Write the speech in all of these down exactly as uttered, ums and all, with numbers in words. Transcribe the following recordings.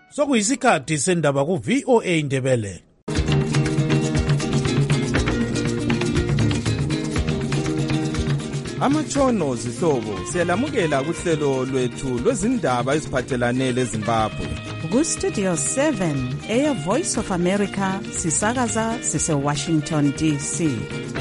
sokuyisikhathi sendaba ku-V O A Ndebele. Amatshono zihlobo siyalamukela kuhlelo lwethu lwezindaba eziphathelane leZimbabwe. Ku-Studio seven, Air Voice of America, sisakaza sise-Washington D C.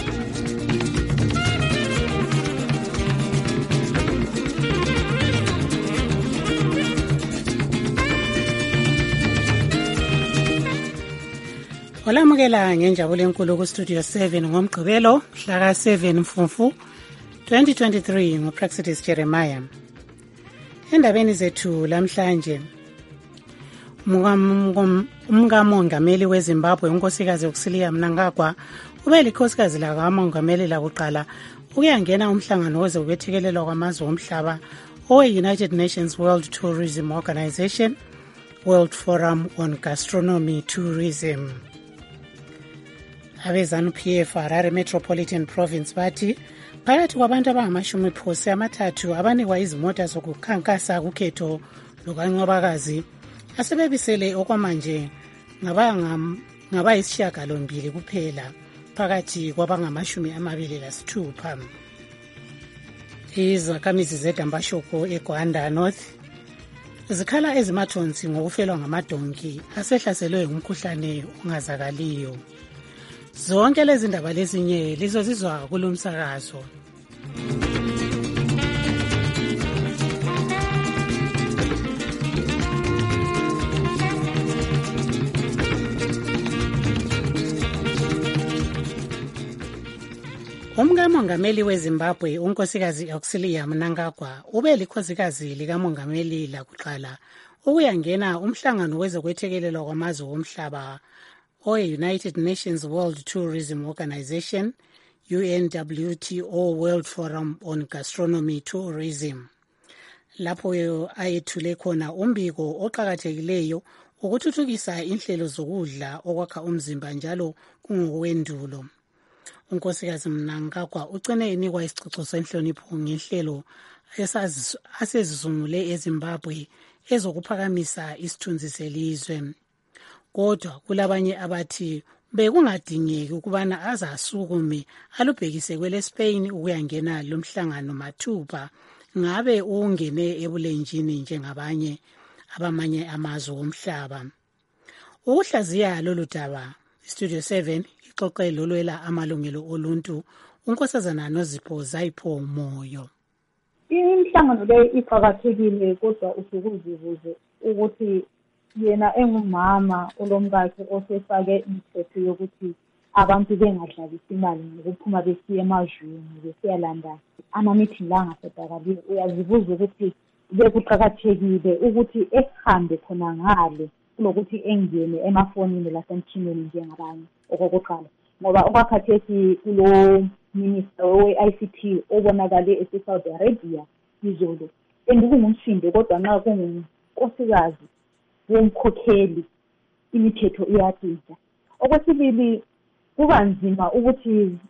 Olamukela ngenjabulo enkulu ku-Studio seven ngomgqibelo, mhlaka seven Mfumfu twenty twenty-three, ngo-Praxidis Jeremiah. Endabeni zethu lamhlanje, umkamongameli weZimbabwe unkosikazi uCecilia Mnangagwa ube likhosikazi lakamongameli lakuqala ukuyangena umhlangano wezokwethekelelwa kwamazwe omhlaba owe-United Nations World Tourism Organization, World Forum on Gastronomy Tourism. Abe-ZANU-P F Harare Metropolitan Province bathi phakathi kwabantu abangamashumi phose amathathu abanikwa izimota zokukhankasa kukhetho lukaNcwabakazi asebebisele okwamanje ngabayisishiyagalombili kuphela phakathi kwabangamashumi amabili lasithupha. Izakhamizi zeDambashoko eGwanda North zikhala ezimathonsi ngokufelwa ngamadonki asehlaselwe umkhuhlane ongazakaliyo. Zonke lezi ndaba lezinye lizozizwa kulomsakazo. Umkamongameli weZimbabwe unkosikazi uCecilia Mnangagwa ube likhosikazi likamongameli lakuqala ukuyangena umhlangano wezokwethekelelwa kwamazwe omhlaba owe-United Nations World Tourism Organization, U N W T O World Forum on Gastronomy Tourism. Lapho ayethule khona umbiko oqhakathekileyo ukuthuthukisa inhlelo zokudla okwakha umzimba njalo kungokwendulo. Unkosikazi Mnangagwa ucine enikwa isicoco senhlonipho ngenhlelo asezisungule eZimbabwe ezokuphakamisa isithunzi selizwe. Kodwa kulabanye abathi bekungadingeki ukubana azasukume alubhekise kwele Spain ukuyangena lomhlangano mathupha ngabe ungene ebulenjini njengabanye abamanye amazwe omhlaba. Ukuhlaziya lolu daba, Studio seven ixoxe lolwela amalungelo oluntu unkosazana Nozipho Zayipho Moyo. Imihlangano le iqhakathekile kodwa usukuzibuze ukuthi yena engumama olomkakhe osefake imithetho yokuthi abantu bengadlalisi imali ngokuphuma besiya emazweni besiyalanda ama-meeting la angasedakaliyo. Uyazibuza ukuthi bekuqakathekile ukuthi ehambe khona ngale kulokuthi engene emafonini lasemtshineni njengabanye okokuqala, ngoba okwakhathesi kulo minister we-I C T obonakale ese-Saudi Arabia izolo engikungumsindo, kodwa nxa kungunkosikazi womkhokheli imithetho iyatshintsha. Okwesibili, kuba nzima ukuthi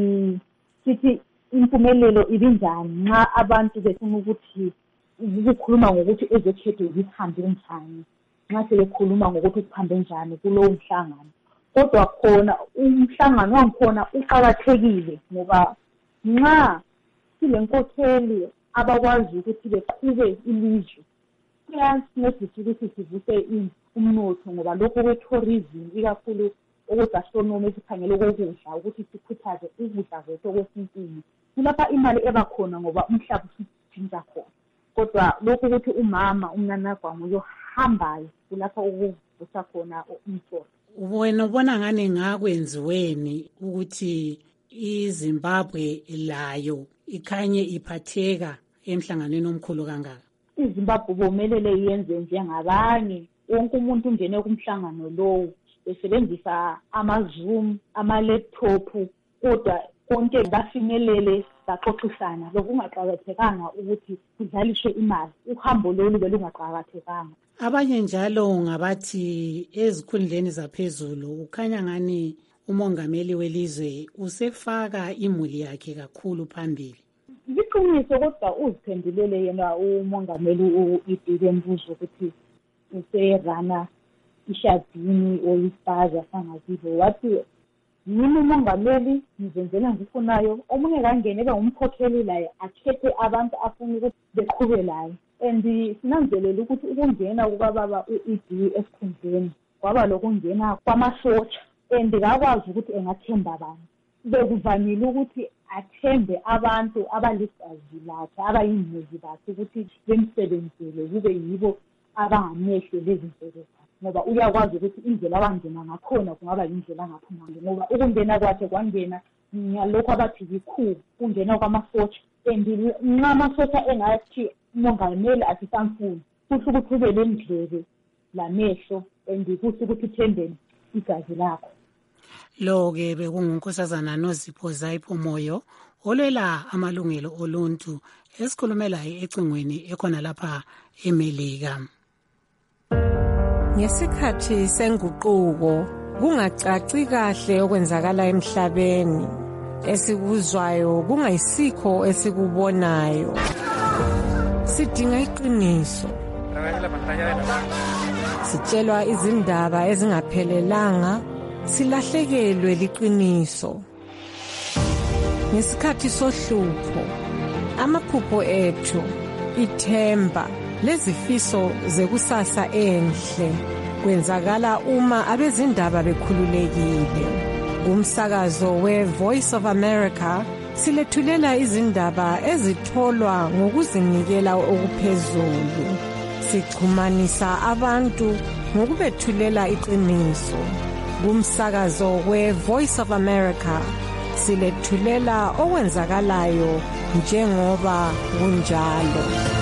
sithi impumelelo ibinjani nxa abantu befuna ukuthi ukukhuluma ngokuthi ezokhetho zihambe njani, nxa sebekhuluma ngokuthi kuhambe njani kulowo mhlangano. Kodwa khona umhlangano wangikhona uqakathekile ngoba nxa silenkokheli abakwazi ukuthi beqhube ilizwe kuyasincedisa ukuthi sivuse umnotho, ngoba lokho kwe-tourism ikakhulu okwe-gastronomy esikhangele okokudla ukuthi sikhuthaze ukudla kwethu okwesintwini, kulapha imali ebakhona ngoba umhlaba usitshintsha khona. Kodwa lokhu ukuthi umama uMnangagwa uyohambayo kulapha ukuvusa khona umnotho. Wena ubona ngani ngakwenziweni ukuthi iZimbabwe layo ikhanye iphatheka emhlanganweni omkhulu kangaka? iZimbabwe bomelele yenze njengabanye, wonke umuntu ungene kumhlangano lowo besebenzisa ama-Zoom, ama-laptop, kodwa konke bafinyelele baxoxisana. Lokhu kungaqakathekanga ukuthi kudlaliswe imali, uhambo lolu belungaqakathekanga. Abanye njalo ngabathi ezikhundleni zaphezulu ukhanya ngani umongameli welizwe usefaka imuli yakhe kakhulu phambili. Liqiniso kodwa uziphendulele yena umongameli uDibe Mbuzo ukuthi userana ishadini or ispaza sangazibo wathi yini umongameli ngizenzela ngifunayo omunye kangene ebe umkhokheli laye akhethe abantu afuna ukuthi beqhube laye and sinanzelela ukuthi ukungena kukababa u-E D esikhundleni kwaba lokungena kwamasotsha and kakwazi ukuthi engathemba abantu bekuvamile ukuthi athembe abantu abaligazi lakhe abayingozi bakhe ukuthi bemsebenzele kube yibo abangamehlo lezinto ngoba uyakwazi ukuthi indlela abangena ngakhona kungaba indlela angaphuma ngayo ngoba ukungena kwakhe kwangena ngalokho abathi yikhu kungena kwamasotsha and nqamasotsha engathi umongameli asisamfuni kusho ukuthi ube lendlebe lamehlo and kusho ukuthi uthembele igazi lakho. Lo-ke bekungunkosazana Nozipho Zayipho Moyo olwela amalungelo oluntu esikhulumela ecingweni ekhona lapha eMelika. Ngesikhathi senguquko kungacaci kahle okwenzakala emhlabeni esikuzwayo kungayisikho esikubonayo sidinga iqiniso sitshelwa izindaba ezingaphelelanga silahlekelwe liqiniso ngesikhathi sohlupho amaphupho ethu ithemba lezifiso zekusasa enhle kwenzakala uma abezindaba bekhululekile. Kumsakazo we-Voice of America silethulela izindaba ezitholwa ngokuzinikela okuphezulu. Sixhumanisa abantu ngokubethulela iqiniso. Kumsakazo we-Voice of America silethulela okwenzakalayo njengoba kunjalo.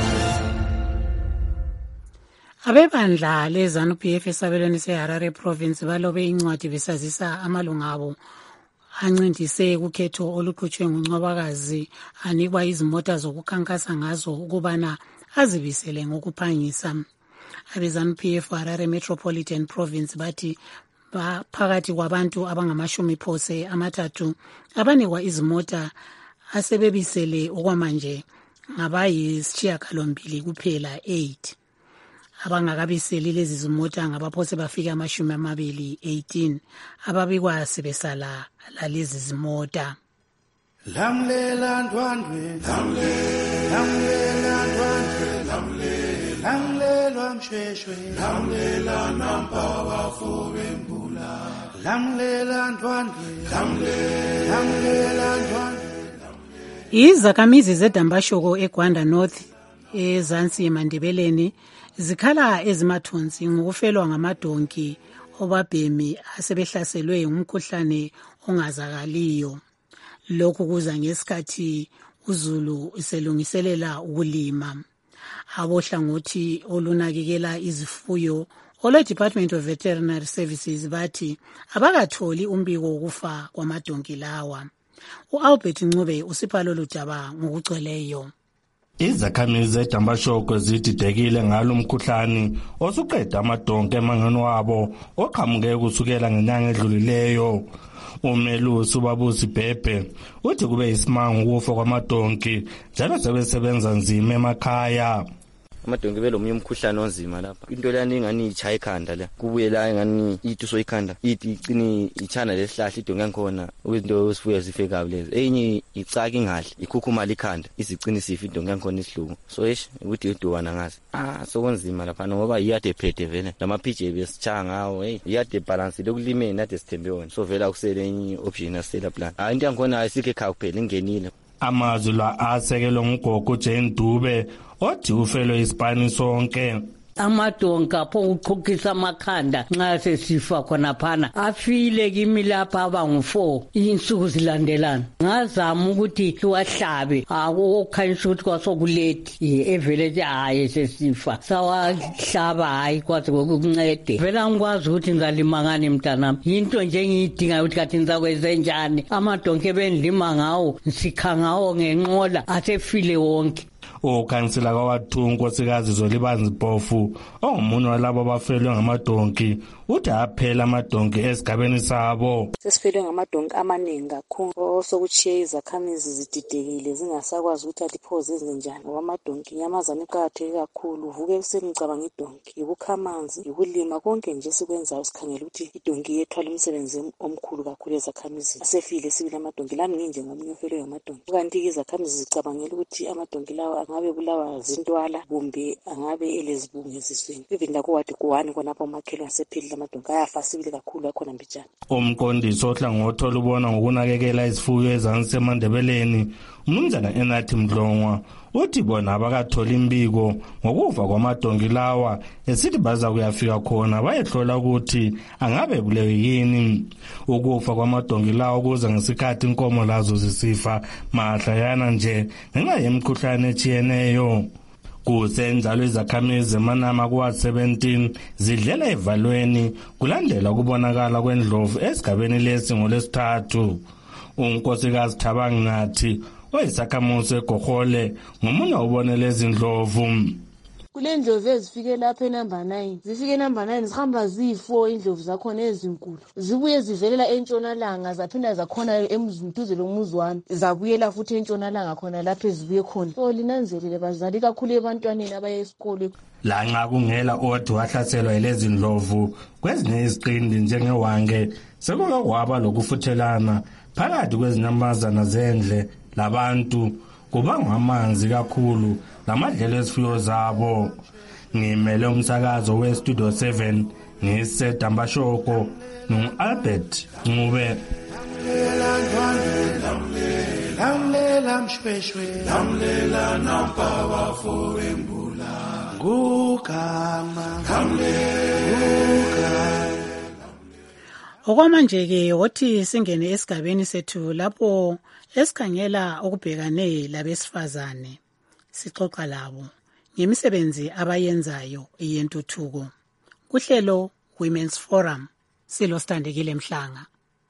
Abebandla leZANU P F esabelweni seHarare province balobe incwadi besazisa amalunga abo ancindise kukhetho oluqhutshwe nguNcwabakazi anikwa izimota zokukhankasa ngazo ukubana azibisele ngokuphangisa. AbeZANU P F Harare Metropolitan Province bathi phakathi kwabantu abangamashumi phose amathathu abanikwa izimota asebebisele okwamanje ngabayisishiyagalombili kuphela eight. Abangakabiseli lezi zimota ngabaphose bafika amashumi amabili eighteen ababikwa sebesala lalezi zimota. Lamlela ndwandwe lamlela ndwandwe lamlela msheshwe lamlela nampa bafube mbula lamlela ndwandwe lamlela ndwandwe. Izakhamizi zeDambashoko eGwanda North eZansi eMandebeleni zikhala ezimathonsi ngokufelwa ngamadonki obabhemi asebehlaselwe umkhuhlane ongazakaliyo. Lokhu kuza ngesikhathi uZulu iselungiselela ukulima. Abohlangothi olunakekela izifuyo olwe Department of Veterinary Services bathi abakatholi umbiko wokufa kwamadonki lawa. uAlbert Ncube usipalo ludaba ngokugcweleyo. Izakhamizi zeDambashoko zididekile ngalo mkhuhlane osuqeda amadonke emangweni wabo oqhamuke kusukela ngenyanga edlulileyo. Umelusi uBabusi Bhebhe uthi kube isimanga ukufa kwamadonki njalo sebesebenza nzima emakhaya. Amadonke belo munye umkhuhlane onzima lapha. Into lani ngani ichaya ikhanda la. Kubuye la ngani ituso ikhanda. Ithi icini ichana lesihlahla idonke yankhona izinto esifuya zifekayo lezi. Enye icaka ingahle ikhukhuma likhanda izicini sifa idonke yankhona isihluku. So esh ukuthi iduwana ngazi. Ah sokonzima lapha ngoba iyade phethe vele. Lamaphije besichanga ngawo hey iyade balance lokulimeni nade sithembe wona. So vela kusele enye option asela plan. Ah into yankhona ayisike ekhaya kuphela ingenile. Amazwi la asekelwe ngugogo Jane Dube othi ufelwe isipani sonke. Amadonka pho uqhukisa amakhanda nxa sesifa khona phana afile kimi lapha abangu four insuku zilandelana ngazama ukuthi siwahlabe akukhanyisa ukuthi kwasokulethi evele hayi sesifa sawahlaba hayi kwaze kokuncede vela ngikwazi ukuthi ngalima ngani mntanami into nje ngiyidinga ukuthi kathi nizakwenze njani amadonke bendlima ngawo sikha ngawo ngenqola asefile wonke. Ukhansila kaWathu unkosikazi Zolibanzi Bhofu ongomunye walabo abafelwe ngamadonki uthi aphela amadonki esigabeni sabo. Sesifelwe ngamadonki amaningi kakhulu osokutshiye izakhamizi zididekile zingasakwazi ukuthi aliphoze ezinjani ngoba amadonki inyamazana eqakatheke kakhulu. Uvuke ekuseni ucabanga idonki, yikukha amanzi, yikulima, konke nje sikwenzayo sikhangela ukuthi idonki yethwala umsebenzi omkhulu kakhulu ezakhamizini. Asefile sibili amadonki lami nginje ngomunye ofelwe ngamadonki. Kanti izakhamizi zicabangela ukuthi amadonki lawa angabe bulawa zintwala kumbe angabe elezibungu eziswini. Even lakuwadi kuwani khonapho umakhelwane asephilile amadonki ayafa sibili kakhulu akhona mbijana. Umqondisi ohlangothi olubona ngokunakekela izifuyo ezansi eMandebeleni uMnumzana Enathi Mdlongwa uthi bona abakatholi imbiko ngokuva kwamadonki lawa esithi baza kuyafika khona bayehlola ukuthi angabe bulewe yini. Ukufa kwamadonki lawa kuza ngesikhathi inkomo lazo zisifa mahlayana nje ngenxa yemikhuhlane etshiyeneyo. Kusenjalo izakhamizi zeManama kuwa seventeen zidlela evalweni kulandela ukubonakala kwendlovu esigabeni lesi ngolesithathu. Unkosikazi Thabangi Nathi oyisakhamuzi eGohole ngomunye ubone lezi ndlovu. Kulendlovu ezifike lapha enumber nine, zifike number nine zihamba ziyi-four indlovu zakhona ezinkulu, zibuye zivelela entshonalanga zaphinda zakhona emduze lomuzi wami zabuyela futhi entshonalanga khona lapho ezibuye khona. So linanzelele bazali kakhulu ebantwaneni abaya esikole. Lanxa kungela odi wahlaselwa yilezi ndlovu kwezinye iziqindi njengewange sekuke kwaba lokufuthelana phakathi kwezinyamazana zendle labantu kubangwa amanzi kakhulu lamadlelo esifuyo zabo. Ngimele umsakazo weStudio seven ngisedambashoko ngu-Albert Ncube. Lamlela mshweshwe lamlela nampawa forembula ngugama lamlela. Okwamanje-ke wothi singene esigabeni sethu lapho esikhangela okubhekane labesifazane sixoxa labo ngemisebenzi abayenzayo yentuthuko kuhlelo Women's Forum. Silo Standekile Mhlanga.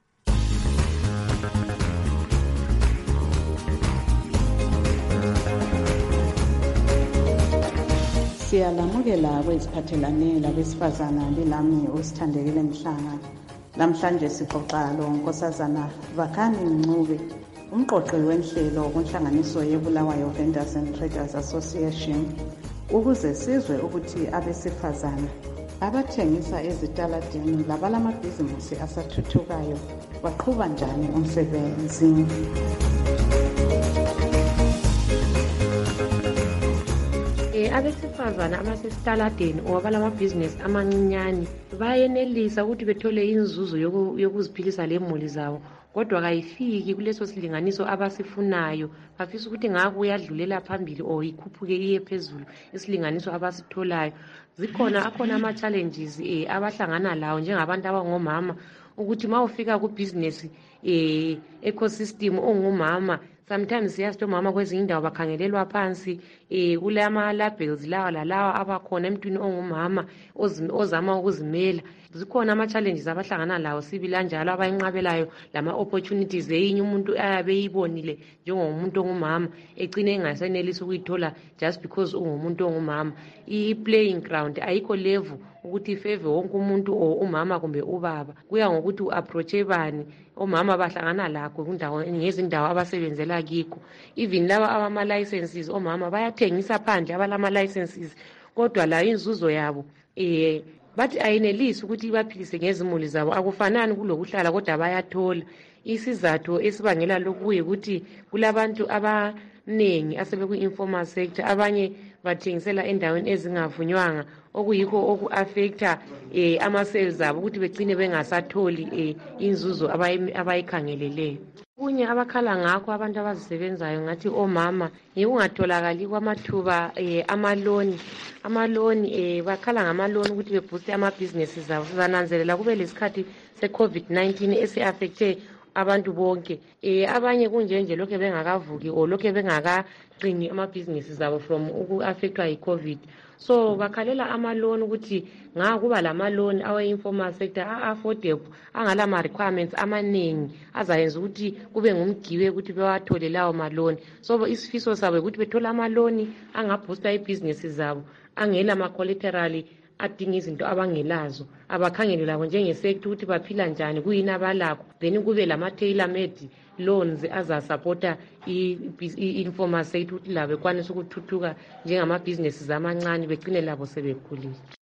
Siyalamukela kweziphathelane labesifazana lilami uSithandekile Mhlanga. Namhlanje sixoxa lo Nkosazana Vakani Ncube, umqoqi wenhlelo kunhlanganiso yeBulawayo Vendors and Traders Association, ukuze sizwe ukuthi abesifazana abathengisa ezitaladini labalamabhizinisi asathuthukayo baqhuba njani umsebenzi. Abesifazana abasesitaladeni obalamabhizinisi amancinyane bayenelisa ukuthi bethole inzuzo yokuziphilisa lemuli zabo, kodwa kayifiki kuleso silinganiso abasifunayo. Bafisa ukuthi ngaku uyadlulela phambili o ikhuphuke iye phezulu isilinganiso abasitholayo. Zikhona akhona ama challenges eh abahlangana lawo njengabantu abangomama ukuthi mawufika ku business eh ecosystem ongumama, sometimes siyazi omama kwezinye indawo bakhangelelwa phansi eh kulama labels lawa lalawa abakhona emntwini ongumama ozama ukuzimela. Zikhona ama challenges abahlangana lawo sibila njalo abayinqabelayo lama opportunities eyinye umuntu ayabe yibonile njengomuntu ongumama ecine engasenelisi ukuyithola just because ungumuntu ongumama. I playing ground ayikho level ukuthi ifave wonke umuntu o umama kumbe ubaba, kuya ngokuthi uapproach bani omama bahlangana lakho kundawo ngezindawo abasebenzela kikho. Even laba abama licenses omama bayathengisa phandle abalama licenses, kodwa la inzuzo yabo eh bathi ayinelisi ukuthi baphilise ngezimuli zabo. Akufanani kulokuhlala kodwa bayathola. Isizathu esibangela lokhu ukuthi kulabantu abanengi asebe ku informal sector, abanye bathengisela endaweni ezingavunywanga okuyikho oku affecta eh ama sales abo ukuthi begcine bengasatholi eh inzuzo abayikhangeleleyo. Kunye abakhala ngakho abantu abazisebenzayo ngathi omama yikungatholakali kwamathuba eh amaloni amaloni eh bakhala ngamaloni ukuthi beboost ama businesses zabo. Sizananzelela kube lesikhathi se COVID nineteen esi affecte abantu bonke eh abanye kunjenje lokho bengakavuki o lokho bengakaqini ama businesses zabo from uku affectwa yi COVID. so bakhalela amaloni ukuthi nga kuba lamaloni awe-informal sector a-affordable angala ma-requirements amaningi azayenza ukuthi kube ngumgibe ukuthi bewathole lawo maloni. So isifiso sabo ukuthi bethole amaloni angaboosta ibhizinesi zabo angela ma-collateral adinga izinto abangelazo, abakhangele labo njengesektor ukuthi baphila njani, kuyini abalakho, then kube lama-tailor made loans azasupporta i-informal sector ukuthi labo bekwanisa ukuthuthuka njengamabhizinesi amancane begcine labo sebekhulile.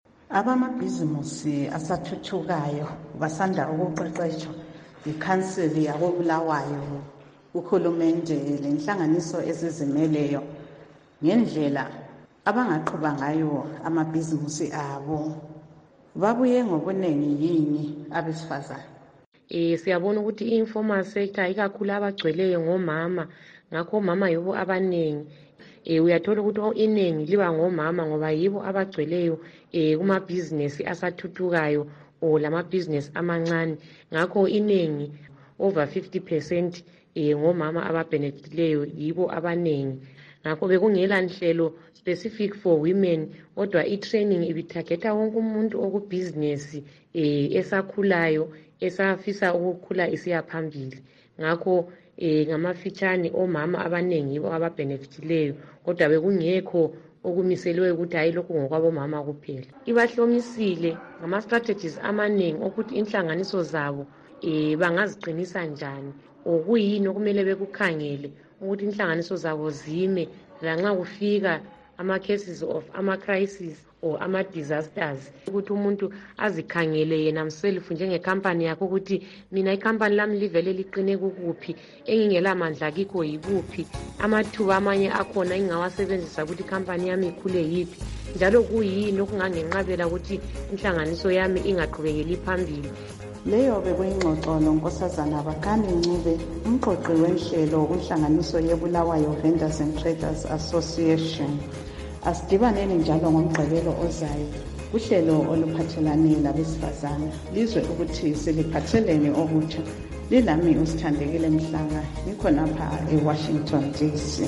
Abamabhizinisi asathuthukayo basanda ukuqeqeshwa ikhanseli yako Bulawayo, uhulumende lenhlanganiso ezizimeleyo ngendlela abangaqhuba ngayo amabhizinisi abo. Babuye ngobuningi yini abesifazane? Eh siyabona ukuthi i-informal sector ikakhulu abagcweleyo ngomama, ngakho omama yibo abaningi. Eh uyathola ukuthi iningi liba ngomama ngoba yibo abagcweleyo eh kuma business asathuthukayo o lama business amancane. Ngakho iningi over fifty percent eh ngomama ababenefitileyo yibo abaningi. Ngakho bekungela nhlelo specific for women, kodwa i-training ibitargeta wonke umuntu okubusiness eh esakhulayo esafisa ukukhula isiya phambili. Ngakho eh ngamafitshane omama abaningi yibo ababenefitileyo, kodwa bekungekho okumiselwe ukuthi hayi lokho ngokwabo mama kuphela. Ibahlomisile ngama strategies amaningi ukuthi inhlanganiso zabo eh bangaziqinisa njani, okuyini okumele bekukhangele ukuthi inhlanganiso zabo zime lanxa kufika ama cases of ama crisis or ama disasters, ukuthi umuntu azikhangele yena himself njenge company yakho ukuthi mina icompany lami livele liqine kukuphi, engingela mandla kikho yikuphi, amathuba amanye akhona engawasebenzisa ukuthi company yami ikhule yipi, njalo kuyini okungangenqabela ukuthi inhlanganiso yami ingaqhubekeli phambili. Leyo bekuyingxoxo nonkosazana Bakani Ncube, umqoqi wenhlelo kunhlanganiso yeBulawayo Vendors and Traders Association. Asidibaneni njalo ngomgqibelo ozayo kuhlelo oluphathelane labesifazane. Lizwe ukuthi siliphathelene okutsha. Lilami uSithandekile Mhlanga, ngikhona lapha eWashington D C.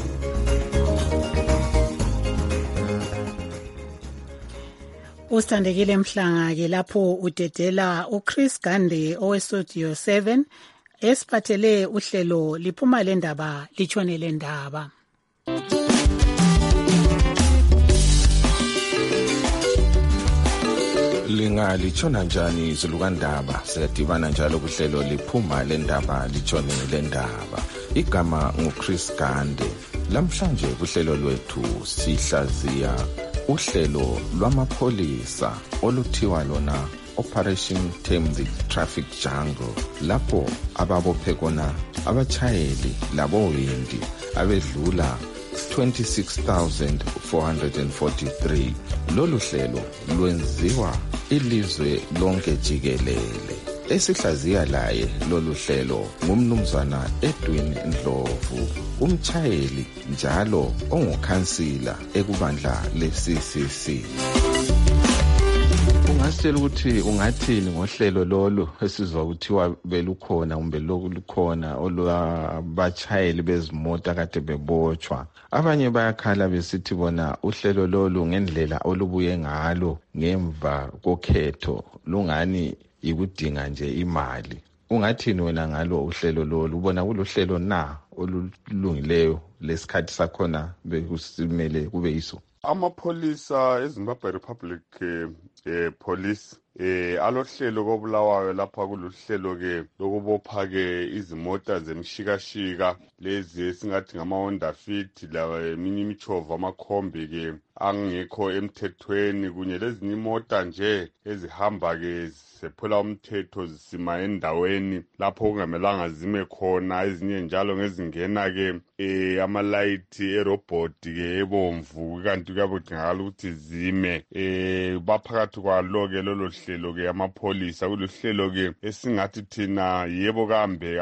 Usithandekile Mhlanga ke lapho udedela uChris Gande owestudio seven esiphathele uhlelo liphuma lendaba litshone lendaba. Lingali chona njani izulukandaba siyadibana njalo kuhlelo liphuma lendaba litshone lendaba. Igama nguChris Gande. Lamhlanje kuhlelo lwethu sihlaziya uhlelo lwamapholisa oluthiwa lona Operation Tame the Traffic Jungle, lapho ababophe kona abachayeli labowindi abedlula twenty-six thousand four hundred forty-three. Lolu hlelo lwenziwa ilizwe lonke jikelele. Esihlaziya laye lolu hlelo ngumnumzana Edwin Ndlovu, umchayeli njalo ongukhansila ekubandla le-C C C. Ungasitshela ukuthi ungathini ngohlelo lolu esizwa ukuthiwa belukhona kumbe lokhu lukhona olwabachayeli bezimota kade bebotshwa? Abanye bayakhala besithi bona uhlelo lolu ngendlela olubuye ngalo ngemva kokhetho lungani ikudinga nje imali. Ungathini wena ngalo uhlelo lolu? Ubona kuluhlelo na olulungileyo lesikhathi sakhona bekusimele kube yiso? Amapholisa eZimbabwe Republic eh police eh alohlelo koBulawayo lapha kuluhlelo ke lokubopha ke izimota zemshikashika lezi esingathi ngama Honda Fit la mini michova amakhombi ke angekho emthethweni kunye lezinye imota nje ezihamba ke sephula umthetho zisima endaweni lapho kungamelanga zime khona, ezinye njalo ngezingena ke eh ama light erobot ke ebomvu kanti kuyabudingakala ukuthi zime. Eh baphakathi kwalo ke lolo hlelo ke amapholisa kuluhlelo ke esingathi thina yebo kambe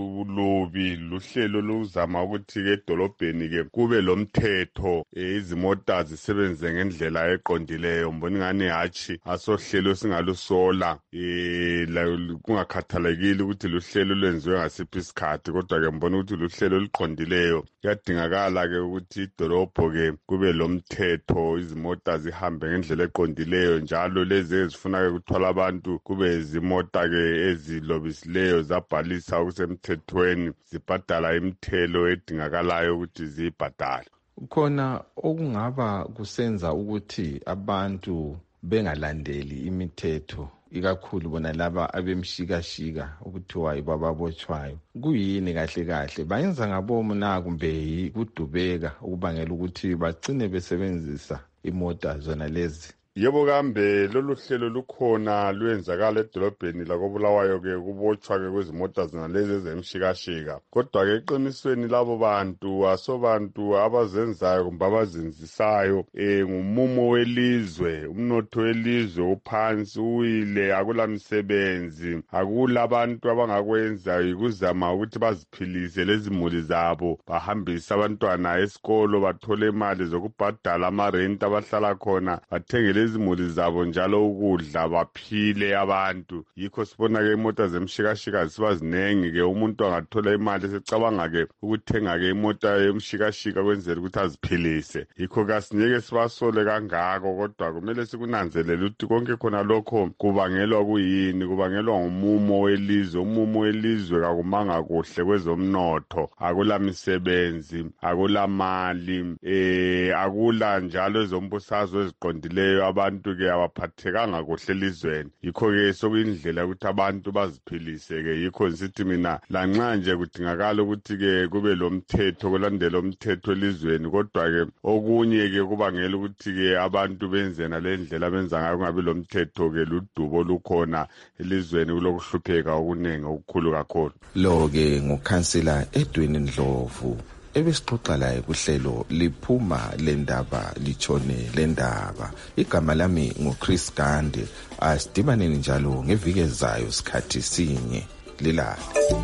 alulobi luhlelo luzama ukuthi ke edolobheni ke kube lomthetho izimota zisebenze ngendlela eqondileyo mbona ngani hatshi asohlelo singalusola eh kungakhathalekile ukuthi luhlelo lwenziwe ngasiphi isikhathi kodwa ke mbona ukuthi luhlelo liqondileyo kuyadingakala ke ukuthi idolobho ke kube lomthetho izimota zihambe ngendlela eqondileyo njalo lezi ezifuna ke ukuthwala abantu kube izimota ke ezilobisileyo zabhalisa okusemthethweni zibhadala imithelo edingakalayo ukuthi zibhadale. Khona okungaba kusenza ukuthi abantu bengalandeli imithetho ikakhulu bona laba abemshikashika ukuthiwa ibababotshwayo kuyini kahle kahle bayenza ngabomu na kumbe kudubeka ukubangela ukuthi bagcine besebenzisa imota zona lezi? Yebo kambe lolu hlelo lukhona lwenzakala edolobheni lakobulawayo ke kubotshwa ke kwezimota zona lezi ezemshikashika kodwa ke eqinisweni labo bantu asobantu abazenzayo kumbe abazenzisayo eh ngumumo welizwe umnotho welizwe uphansi uwile akula misebenzi akula abantu abangakwenza ukuzama ukuthi baziphilise lezi muli zabo bahambisa abantwana esikolo bathole imali zokubhadala ama rent abahlala khona bathengele izimuli zabo njalo ukudla baphile abantu yikho sibona ke imota zemshikashika zibazinengi ke umuntu angathola imali secabanga ke ukuthenga ke imota yemshikashika kwenzela ukuthi aziphilise yikho kasingeke sibasole kangako kodwa kumele sikunanzelele ukuthi konke khona lokho kubangelwa kuyini kubangelwa ngumumo welizwe umumo welizwe kakumanga kuhle kwezomnotho akula misebenzi akula mali eh akula njalo ezombusazwe eziqondileyo abantu ke abaphathekanga kuhle elizweni yikho ke sokuyindlela ukuthi abantu baziphilise ke yikho nsithi mina lanxa nje kudingakala ukuthi ke kube lomthetho kulandela umthetho elizweni kodwa ke okunye ke kubangela ukuthi ke abantu benzena le ndlela benza ngayo kungabe lomthetho ke ludubo lukhona elizweni kulokuhlupheka okunengi okukhulu kakhulu. Lo ke ngukhansela Edwin Ndlovu ebesixoxa laye kuhlelo liphuma lendaba litshone lendaba. Igama lami nguChris Gande. Asidibaneni njalo ngeviki ezayo sikhathi sinye lilala.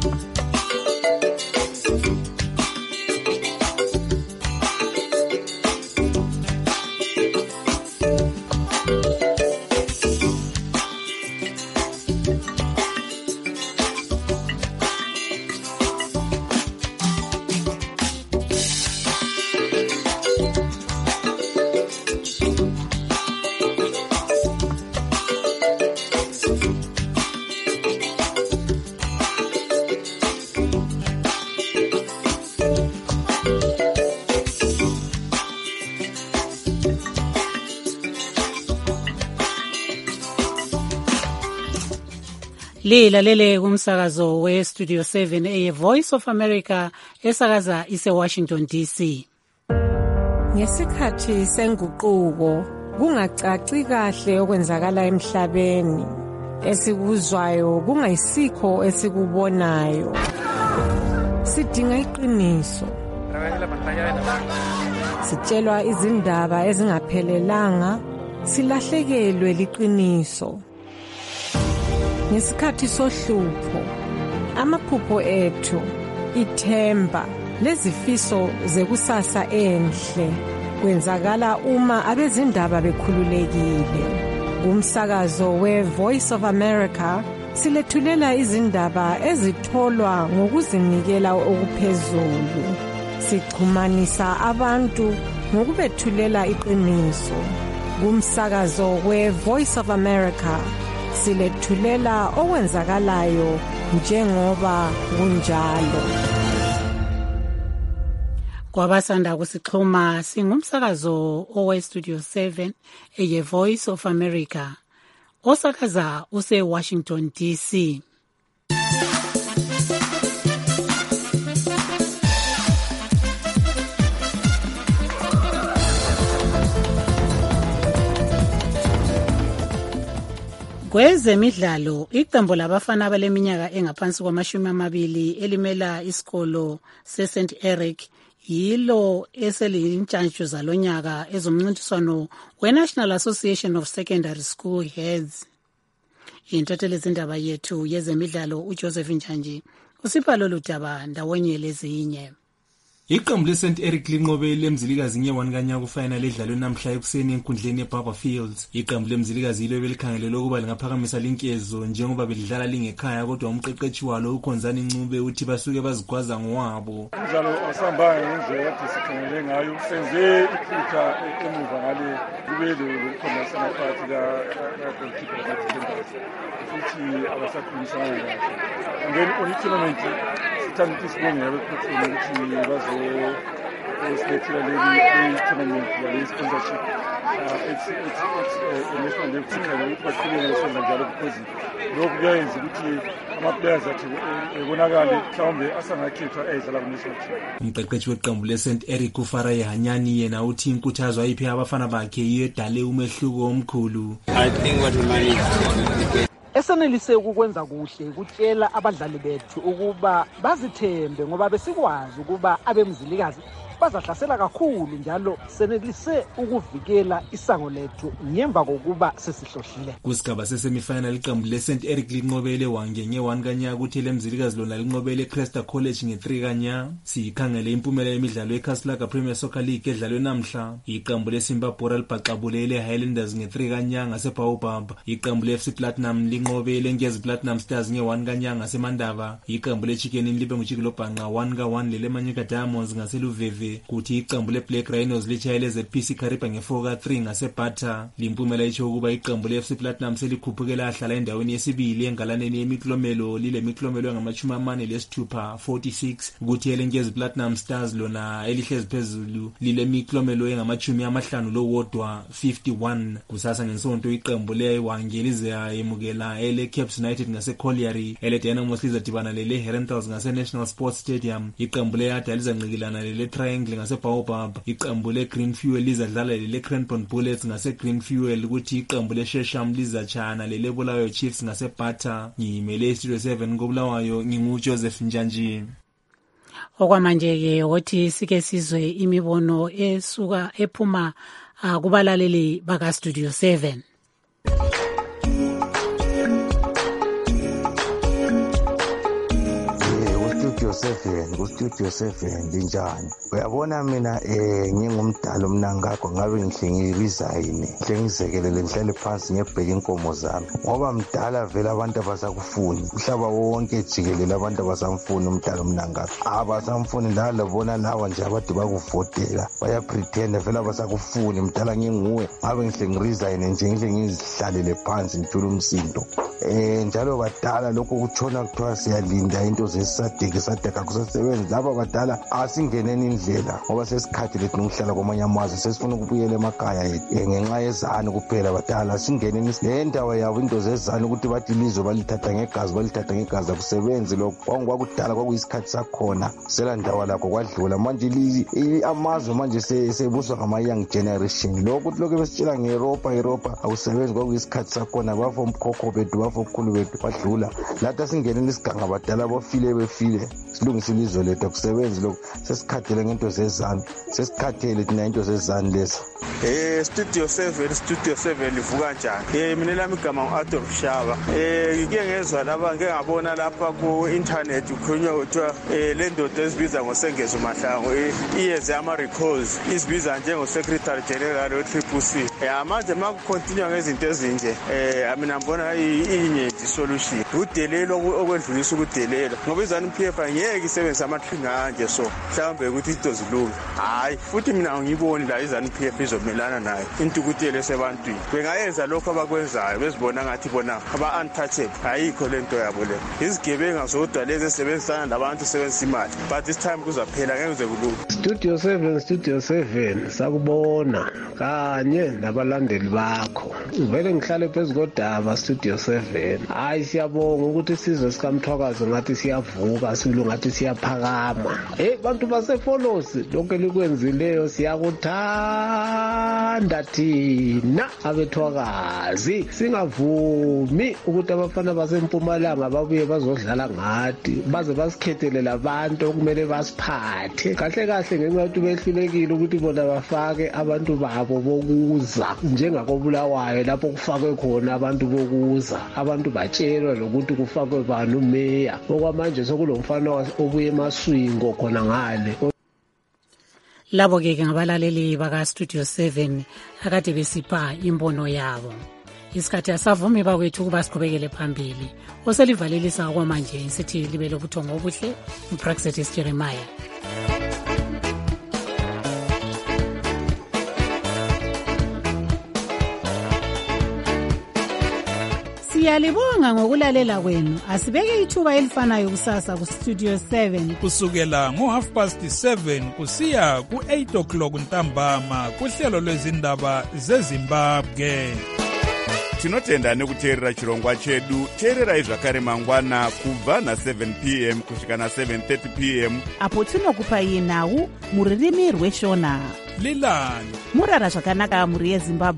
Lilalele kumsakazo we Studio seven a Voice of America esakaza ise Washington D C. Ngesikhathi senguquko kungacaci kahle okwenzakala emhlabeni esikuzwayo kungayisikho esikubonayo sidinga iqiniso sitshelwa izindaba ezingaphelelanga silahlekelwe liqiniso ngesikhathi sohlupho amaphupho ethu ithemba lezifiso zekusasa enhle kwenzakala uma abezindaba bekhululekile kumsakazo we Voice of America silethulela izindaba ezitholwa ngokuzinikela okuphezulu sixhumanisa abantu ngokubethulela iqiniso kumsakazo we Voice of America silethulela okwenzakalayo njengoba kunjalo. Kwabasanda kusixhuma singumsakazo owe Studio seven eye Voice of America osakaza use Washington D C. Kwezemidlalo iqembu labafana abaleminyaka engaphansi kwamashumi amabili elimela isikolo seSaint Eric yilo eseliyintshantshu zalonyaka ezomncintiswano weNational Association of Secondary School Heads Intotelezindaba yethu yezemidlalo uJoseph Njanji usipha lolu daba ndawonye lezinye. Iqembu leSaint Eric linqobele emzilikazi nge-one kanyaka kufinal edlalwe namhla ekuseni enkundleni eBarber Fields. Iqembu lemzilikazi yilo belikhangelele ukuba lingaphakamisa linkezo njengoba belidlala lingekhaya, kodwa umqeqeshi walo uKhonzani Ncube uthi basuke bazigwaza ngowabo. Umdlalo asambanga ngendlela kade sikhangelele ngayo, senze iphutha emuva ngale kubele lokukhomisa phakathi ka-goalkeeper ka-defenders futhi abasakhulumisana kahle. And then on i-tournament sithanda ukuthi sibonge abephathini ukuthi bazo usilethela leli tournament yale sponsorship. It's it's it's a national level thing ukuthi baqhubeke besenza njalo because lokhu kuyenza ukuthi ama-players athi ebonakale mhlawumbe asangakhethwa ezala ku-national team. Umqeqeshi weqembu leSaint Eric uFaraye Hanyani yena uthi inkuthazo ayiphi abafana bakhe yiyo edale umehluko omkhulu. I think what we managed esenelise ukukwenza kuhle kutshela abadlali bethu ukuba bazithembe ngoba besikwazi ukuba abemzilikazi bazahlasela kakhulu, njalo senelise ukuvikela isango lethu ngemva kokuba sesihlohlile. Kusigaba sesemifinal iqembu leSaint Eric linqobele Wange nge-one kanyaka kuthi lemzilikazi lona linqobele Cresta College nge-three kanyaka. Sikhangele impumela yemidlalo eCastlelaga Premier Soccer League edlalwe namhla. Iqembu leSimba Bora libhaqabulele Highlanders nge-three kanyaka ngaseBaobab. Iqembu leF C Platinum linqobele Ngezi Platinum Stars nge-one kanyaka ngaseMandava. Iqembu leChicken libe nguJikilo Bhanqa one ka one leLemanyika Diamonds ngaseLuveve. Kuthi iqembu leBlack Rhinos lichayele Z P C Kariba nge-four ka three ngaseBhatha. Limpumela itsho ukuba iqembu leF C Platinum selikhuphukela ahlala endaweni yesibili engalaneni yemiklomelo lile miklomelo ngamachumi amane lesithupha forty-six. Kuthi eLengezi Platinum Stars lona elihlezi phezulu lile miklomelo engamachumi amahlanu lowodwa fifty-one. Kusasa ngensonto iqembu leWange lize yemukela ele Caps United ngaseColliery, ele Dynamos lizadibana lele Herentals ngaseNational Sports Stadium. Iqembu leYada lizanqikilana lele Triangle ngaseBaobab. Iqembu leGreen Fuel lizadlala lele Cranbourne Bullets ngaseGreen Fuel. Kuthi iqembu leShesham lizachana lele Bulawayo Chiefs ngaseBhatha. Ngimele Studio seven koBulawayo, nginguJoseph Njanji. Okwamanje ke othi sike sizwe imibono esuka ephuma kubalaleli baka Studio seven. seven ku-studio seven linjani? Uyabona mina eh ngingumdala umnangakho ngabe ngihle ngiresign ngihle ngizekelele ngihlale phansi ngebheke inkomo zami ngoba mdala vele abantu abasakufuni umhlaba wonke jikelele abantu abasamfuni umdala umnangakho abasamfuni ndalo bona lawa nje abade bakuvotela baya pretend vele abasakufuni mdala nginguwe ngabe ngihle ngiresign nje ngihle ngizihlalele phansi ngithula umsindo eh njalo badala lokho kutshona kuthiwa siyalinda into zesadeke sadeka kusesebenza laba badala asingeneni indlela ngoba sesikhathi lethu nokuhlala kwamanye amazwe sesifuna ukubuyela emakhaya ethu ngenxa yezani kuphela badala singeneni le ndawo yabo into zezani ukuthi bathi ilizwe balithatha ngegazi balithatha ngegazi akusebenzi lokho kwakudala kwakuyisikhathi sakhona sela ndawo lakho kwadlula manje amazwe manje sebuswa ngama young generation lokho lokho besitshela ngeEuropa Europa akusebenzi kwakuyisikhathi sakhona bafo umkhokho bethu bafo okukhulu bethu badlula lathi singeneni isiganga badala bafile befile silungisa ilizwe lethu akusebenzi lokho sesikhathele ngento zezani sesikhathele thina into zezani lezi. Eh Studio seven Studio seven livuka njani? Eh mina lami igama uAdolf Shaba. Eh ngike ngezwa laba ngeke ngabona lapha ku internet ukhulunywa kuthiwa eh le ndoda ezibiza ngoSengezo Mahlangu iyeze ama recalls isibiza njengo Secretary General we Triple C. Eh manje makucontinue ngezinto ezinje eh mina ngibona inye solution. Udelelo okwedlulisa ukudelela ngoba izani P F ngeke isebenzise amaqhinga nje so mhlawumbe ukuthi into zilunga. Hayi futhi mina ngiyiboni la izani P F izomelana nayo intukutele sebantwini bengayenza lokho abakwenzayo bezibona ngathi bona aba untouchable ayikho lento yabo le izigebenga zodwa lezi esebenzisana labantu sebenzisa imali but this time kuzaphela ngeke kuze kulunge. Studio seven Studio seven sakubona kanye nabalandeli bakho vele ngihlale phezulu kodaba Studio seven hayi siyabonga ukuthi isizwe sikamthwakazi ngathi siyavuka silu ngathi siyaphakama eh bantu base follows lonke likwenzileyo siyakuthatha siyalithanda thina abethwakazi, singavumi ukuthi abafana basempumalanga babuye bazodlala ngathi baze basikhethelele abantu okumele basiphathe kahle kahle ngenxa yokuthi behlulekile ukuthi bona bafake abantu babo bokuza njengakobulawayo lapho kufakwe khona abantu bokuza, abantu batshelwa lokuthi kufakwe bani umeya. Okwamanje sokulomfana obuye emaswingo khona ngale. Labo-ke ngabalaleli baka-Studio seven akade besipha imbono yabo. Isikhathi asavumi bakwethu ukuba siqhubekele phambili. Oselivalelisa okwamanje sithi libe lobuthongo obuhle, uPraxetis Jeremiah. Siyalibonga ngokulalela kwenu. Asibeke ithuba elifanayo kusasa ku-Studio seven kusukela ngo-half past seven kusiya ku-eight o'clock ntambama kuhlelo lwezindaba zeZimbabwe. Tinotenda nekuteerera chirongwa chedu. Teererai zvakare mangwana kubva na-seven p m kusvika na-seven thirty p m apo tinokupai nhau muririmi rweshona. Lilani murara zvakanaka muri yeZimbabwe.